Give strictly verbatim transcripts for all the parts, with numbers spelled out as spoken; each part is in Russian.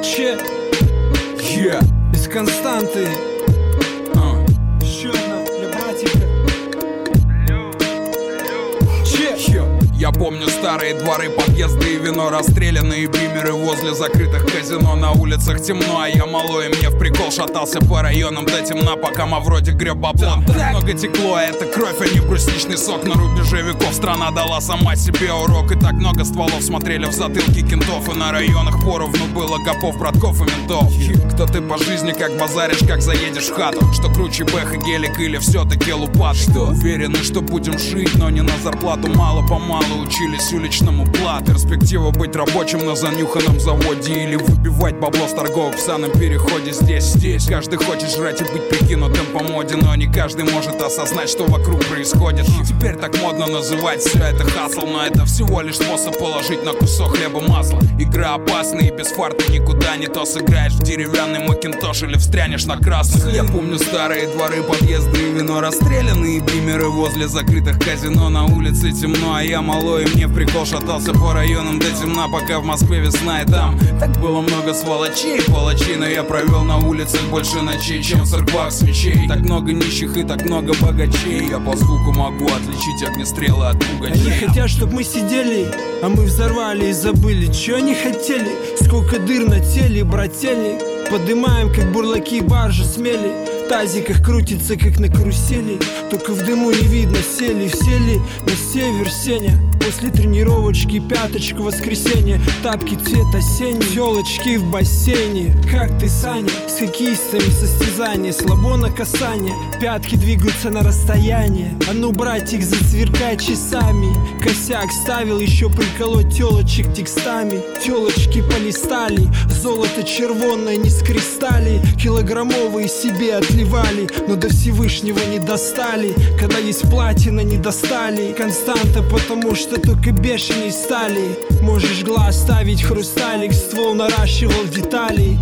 Че? Yeah. Без константы. uh. Еще одна для братика. Че? Yeah. Я помню старые дворы, подъезды и вино, расстрелянные бимеры возле закрытых казино. На улицах темно, а я малой, и мне в прикол шатался по районам до темна, пока вроде греб баблом. Так много текло, а это кровь, а не брусничный сок. На рубеже веков страна дала сама себе урок. И так много стволов смотрели в затылки кентов. И на районах поровну было копов, братков и ментов. Кто ты по жизни, как базаришь, как заедешь в хату? Что круче бэх и гелик или все-таки лупат? Что уверены, что будем жить, но не на зарплату, мало-помалу учились уличному плат. Перспектива быть рабочим на занюханном заводе или выбивать бабло с торговок в санном переходе. Здесь, здесь каждый хочет жрать и быть прикинутым по моде, но не каждый может осознать, что вокруг происходит. Теперь так модно называть все это хасл, но это всего лишь способ положить на кусок хлеба масло. Игра опасная и без фарта никуда не то сыграешь в деревянный макинтош или встрянешь на красных. Я помню старые дворы, подъезды и вино, расстрелянные бимеры возле закрытых казино. На улице темно, а я малой, и мне в прикол шатался по районам до темна, пока в Москве весна. И там так было много сволочей, палачей, но я провел на улицах больше ночей, чем в церквах свечей. Так много нищих и так много богачей. Я по звуку могу отличить огнестрелы от пугачей. Они хотят, чтоб мы сидели, а мы взорвали и забыли, чё они хотели. Сколько дыр на теле, брательник. Подымаем, как бурлаки баржи смели. В тазиках крутится, как на карусели. Только в дыму не видно, сели, сели на север, Сеня. После тренировочки пяточка, воскресенье. Тапки цвет осенний, тёлочки в бассейне. Как ты, Саня? С хоккеистами состязание, слабо на касание. Пятки двигаются на расстояние. А ну, братик, засверкай часами. Косяк ставил, еще приколоть тёлочек текстами. Тёлочки полистали, золото червонное не с кристалли. Килограммовые себе отливали, но до Всевышнего не достали. Когда есть платина, не достали. Константа, потому что только бешеные стали. Можешь глаз ставить хрусталик, ствол наращивал детали.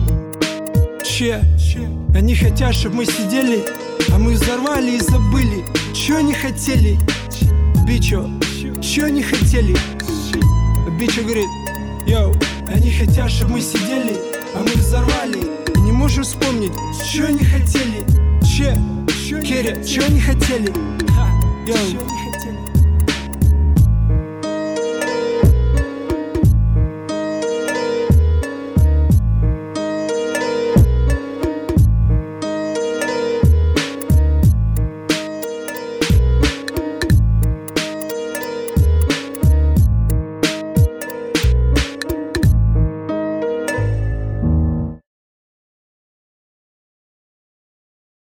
Че? Они хотят, чтобы мы сидели, а мы взорвали и забыли. Че они хотели? Бичо, че они хотели? Бичо говорит: йоу, они хотят, чтобы мы сидели, а мы взорвали. Не можем вспомнить, что они хотели. Че? Керя, что они хотели? Йоу.